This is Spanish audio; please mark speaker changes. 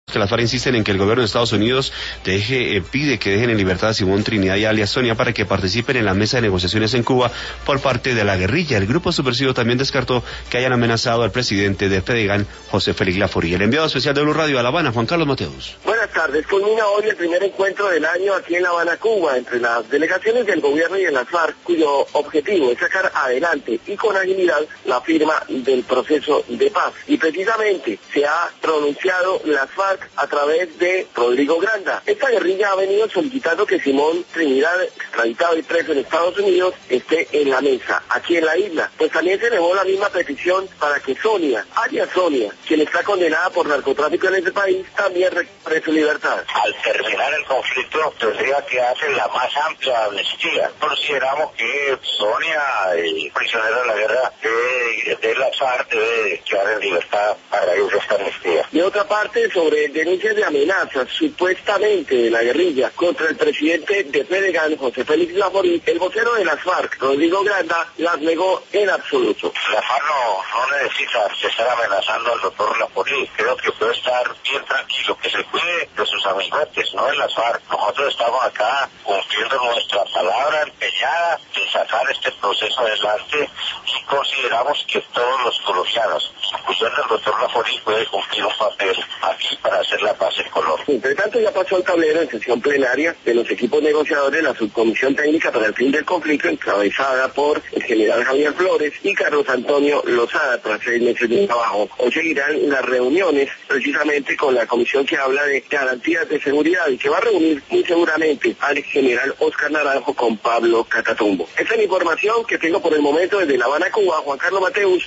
Speaker 1: Las FARC insisten en que el gobierno de Estados Unidos pide que dejen en libertad a Simón Trinidad y alias Sonia para que participen en la mesa de negociaciones en Cuba por parte de la guerrilla. El grupo subversivo también descartó que hayan amenazado al presidente de FEDEGAN, José Félix Laforí. El enviado especial de Blue Radio a La Habana, Juan Carlos Mateus.
Speaker 2: Buenas tardes. Culmina hoy el primer encuentro del año aquí en La Habana, Cuba, entre las delegaciones del gobierno y de las FARC, cuyo objetivo es sacar adelante y con agilidad la firma del proceso de paz. Y precisamente se ha pronunciado las FARC a través de Rodrigo Granda. Esta guerrilla ha venido solicitando que Simón Trinidad, extraditado y preso en Estados Unidos, esté en la mesa, aquí en la isla. Pues también se elevó la misma petición para que Sonia, alias Sonia, quien está condenada por narcotráfico en ese país, también recupere su libertad.
Speaker 3: Al terminar el conflicto, tendría que hacer la más amplia amnistía. Consideramos que Sonia, el prisionero de la guerra de la FARC, debe quedar en libertad para ellos esta amnistía.
Speaker 2: De otra parte, sobre denuncias de amenazas supuestamente de la guerrilla contra el presidente de FEDEGAN, José Félix Laforí, el vocero de las FARC, Rodrigo Granda, las negó en absoluto.
Speaker 3: La FARC no necesita estar amenazando al doctor Laforí. Creo que puede estar bien tranquilo, que se cuide de sus amigotes, no de las FARC. Nosotros estamos acá cumpliendo nuestra palabra empeñada de sacar este proceso adelante y consideramos que todos los colombianos, incluyendo el doctor Laforí, puede cumplir un papel aquí para hacer la paz en Colombia.
Speaker 2: Entre tanto, ya pasó el tablero en sesión plenaria de los equipos negociadores de la Subcomisión Técnica para el Fin del Conflicto, encabezada por el general Javier Flores y Carlos Antonio Lozada, tras 6 meses de trabajo. Hoy seguirán las reuniones precisamente con la comisión que habla de garantías de seguridad y que va a reunir muy seguramente al general Oscar Naranjo con Pablo Catatumbo. Esta es la información que tengo por el momento desde La Habana, Cuba. Juan Carlos Mateus,